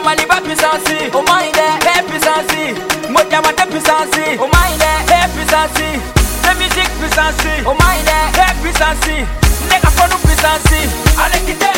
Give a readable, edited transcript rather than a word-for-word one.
maliba pisansi, oh my hey pisansi, motiamate pisansi, oh my hey pisansi, the music pisansi, oh my hey pisansi, nega fonu pisansi, alekite